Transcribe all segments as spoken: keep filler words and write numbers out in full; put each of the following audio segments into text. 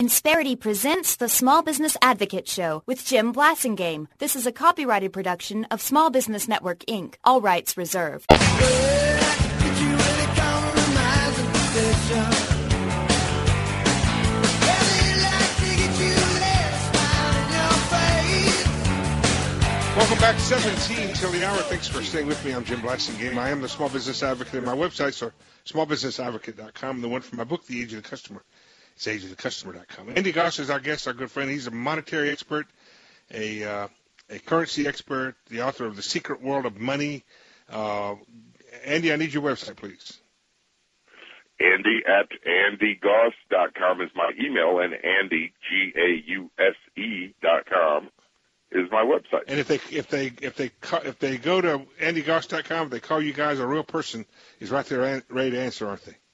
Insperity presents the Small Business Advocate Show with Jim Blasingame. This is a copyrighted production of Small Business Network, Incorporated. All rights reserved. Welcome back, seventeen till the hour. Thanks for staying with me. I'm Jim Blasingame. I am the Small Business Advocate. My websites are small business advocate dot com. The one for my book, The Age of the Customer, it's age of the customer dot com. Andy Goss is our guest, our good friend. He's a monetary expert, a uh, a currency expert, the author of The Secret World of Money. Uh, Andy, I need your website, please. Andy at andy goss dot com is my email, and Andy, G A U S E dot com is my website. And if they if they if they if they go to andy goss dot com, if they call you guys, a real person is right there ready to answer, aren't they?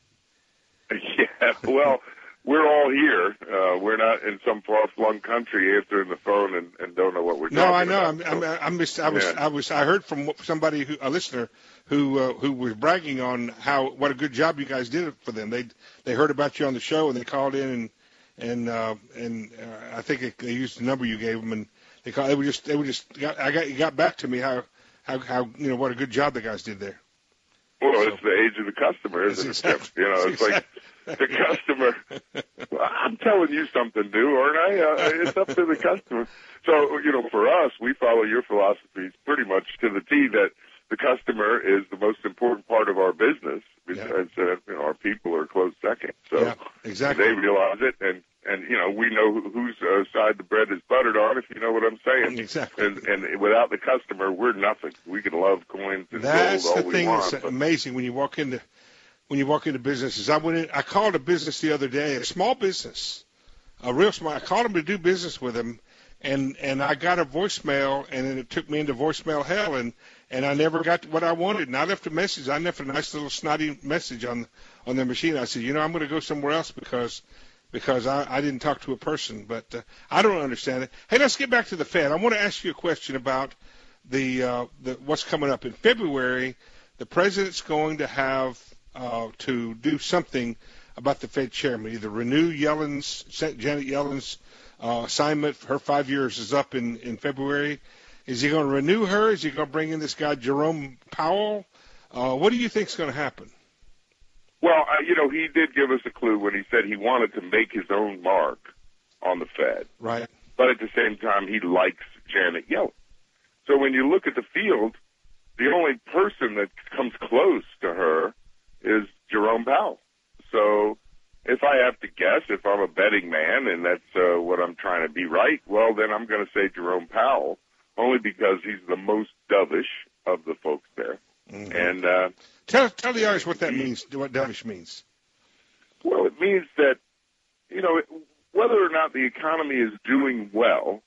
Yeah, well, we're all here. Uh, we're not in some far-flung country answering the phone and, and don't know what we're no, talking I know. about. I'm, I'm, I'm just, I was, yeah. I was, I heard from somebody, who, a listener, who uh, who was bragging on how what a good job you guys did for them. They they heard about you on the show and they called in and and uh, and uh, I think it, they used the number you gave them and they called. They were just they were just got, I got you got back to me how how how you know what a good job the guys did there. Well, so, it's the age of the customer, isn't exactly, it? You know, it's exactly. like. The customer, well, I'm telling you something new, aren't I? Uh, it's up to the customer. So, you know, for us, we follow your philosophies pretty much to the T that the customer is the most important part of our business because yeah. uh, you know, our people are close second. So yeah, exactly. They realize it, and, and you know, we know whose uh, side the bread is buttered on, if you know what I'm saying. Exactly. And, and without the customer, we're nothing. We can love coins and that's gold all the we thing want. that's but, amazing when you walk into when you walk into businesses. I went in, I called a business the other day, a small business, a real small. I called them to do business with them, and and I got a voicemail, and then it took me into voicemail hell, and and I never got what I wanted. And I left a message. I left a nice little snotty message on on their machine. I said, you know, I'm going to go somewhere else because because I, I didn't talk to a person. But uh, I don't understand it. Hey, let's get back to the Fed. I want to ask you a question about the uh, the what's coming up in February. The president's going to have Uh, to do something about the Fed chairman, either renew Yellen's, Janet Yellen's uh, assignment. Her five years is up in, in February. Is he going to renew her? Is he going to bring in this guy, Jerome Powell? Uh, what do you think is going to happen? Well, uh, you know, he did give us a clue when he said he wanted to make his own mark on the Fed. Right. But at the same time, he likes Janet Yellen. So when you look at the field, the only person that comes close to her is Jerome Powell. So if I have to guess, if I'm a betting man and that's uh, what I'm trying to be right, well, then I'm going to say Jerome Powell, only because he's the most dovish of the folks there. Mm-hmm. And uh, tell tell the Irish what that he, means. What dovish means? Well, it means that you know whether or not the economy is doing well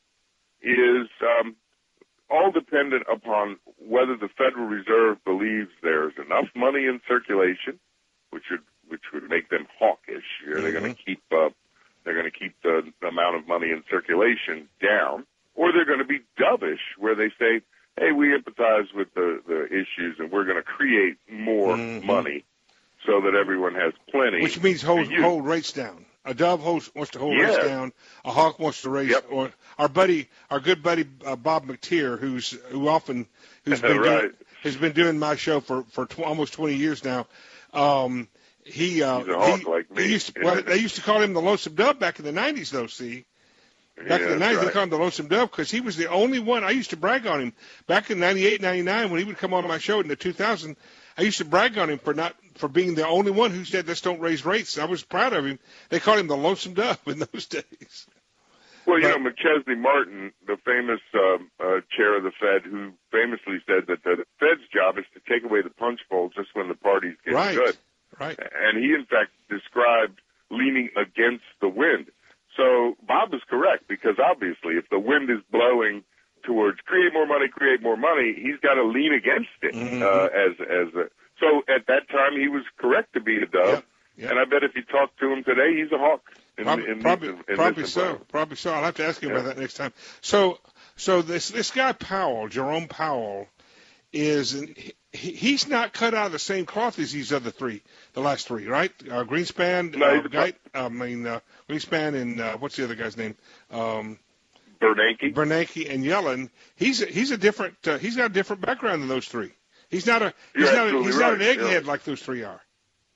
is um, all dependent upon whether the Federal Reserve believes there's enough money in circulation, which would which would make them hawkish. You know, mm-hmm. They're going to keep uh, they're going to keep the, the amount of money in circulation down, or they're going to be dovish, where they say, "Hey, we empathize with the, the issues, and we're going to create more mm-hmm. money so that everyone has plenty." Which means hold hold rates down. A dove holds, wants to hold yeah. rates down. A hawk wants to raise. Yep. Or our buddy, our good buddy uh, Bob McTeer, who's who often who's been right. doing, has been doing my show for for tw- almost twenty years now. Um, he uh, He's a hawk he, like me. He used to, well, they used to call him the lonesome dove back in the nineties, though. See, back yeah, in the nineties right. they called him the lonesome dove because he was the only one. I used to brag on him back in ninety-eight, ninety-nine when he would come on my show in the two thousand. I used to brag on him for not for being the only one who said, "Let's don't raise rates." I was proud of him. They called him the lonesome dove in those days. Well, you but, know, McChesney Martin, the famous um, uh, chair of the Fed, who famously said that the Fed's job is to take away the punch bowl just when the party's getting right, good. Right. And he, in fact, described leaning against the wind. So Bob is correct, because obviously if the wind is blowing towards create more money, create more money, he's got to lean against it. Mm-hmm. Uh, as as a, so at that time he was correct to be a dove, yep, yep. and I bet if you talk to him today, he's a hawk. In, probably, in, probably, in, in probably so. Probably so. I'll have to ask him yeah. about that next time. So, so this this guy Powell, Jerome Powell, is he, he's not cut out of the same cloth as these other three, the last three, right? Uh, Greenspan, No, uh, he's a- guy, I mean, uh, Greenspan and uh, what's the other guy's name? Um, Bernanke. Bernanke and Yellen. He's a, he's a different. Uh, he's got a different background than those three. He's not a. He's You're not. A, absolutely he's not an right, egghead yeah. like those three are.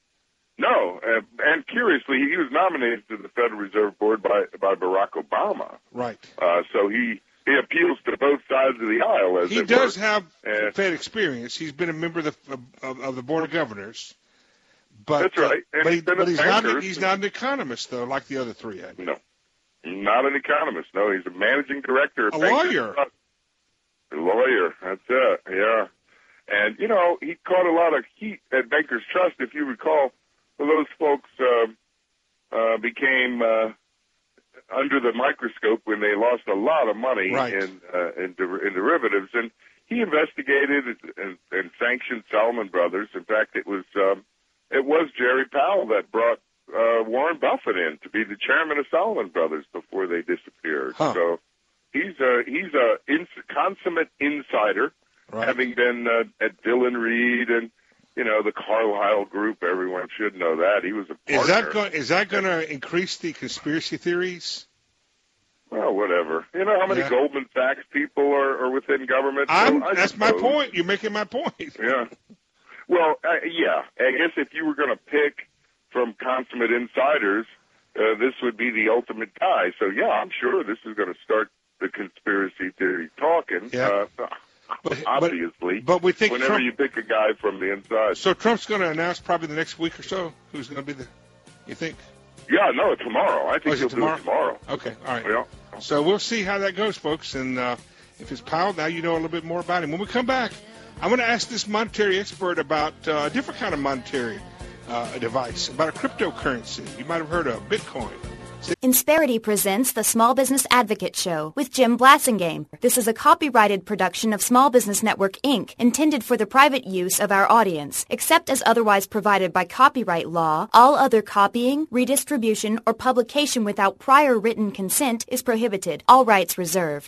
No, uh, and curiously, he was nominated to the Federal Reserve Board by by Barack Obama. Right. Uh, so he he appeals to both sides of the aisle. As He it does were. have And- Fed experience. He's been a member of the of, of the Board of Governors. But, That's right. Uh, And but, he, he's been but a he's not. banker. He's not an economist though, like the other three. I mean. No, not an economist. No, he's a managing director. At A Bankers lawyer. Trust. A lawyer. That's it. Yeah. And you know, he caught a lot of heat at Bankers Trust, if you recall. Well, those folks uh, uh, became uh, under the microscope when they lost a lot of money Right. in, uh, in der- in derivatives, and he investigated and, and sanctioned Salomon Brothers. In fact, it was um, it was Jerry Powell that brought uh, Warren Buffett in to be the chairman of Salomon Brothers before they disappeared. Huh. So he's a he's a ins- consummate insider, Right. having been uh, at Dillon Reed and you know the Carlyle Group. Everyone should know that he was a partner. Is that going? Is that going to increase the conspiracy theories? Well, whatever. You know how many Yeah. Goldman Sachs people are, are within government? I'm, Well, I that's my suppose. point. You're making my point. Yeah. Well, uh, yeah. I guess if you were going to pick from consummate insiders, uh, this would be the ultimate guy. So, yeah, I'm sure this is going to start the conspiracy theory talking. Yeah. Uh, But- obviously. but we think whenever Trump- you pick a guy from the inside. So Trump's going to announce probably the next week or so who's going to be the. You think? Yeah, no, tomorrow. I Oh, think is he'll it tomorrow? do it tomorrow. Okay. All right. Yeah. So we'll see how that goes, folks. And uh, if it's Powell, now you know a little bit more about him. When we come back, I'm going to ask this monetary expert about uh, a different kind of monetary uh, device, about a cryptocurrency. You might have heard of Bitcoin. Insperity presents the Small Business Advocate Show with Jim Blassingame. This is a copyrighted production of Small Business Network, Incorporated, intended for the private use of our audience. Except as otherwise provided by copyright law, all other copying, redistribution, or publication without prior written consent is prohibited. All rights reserved.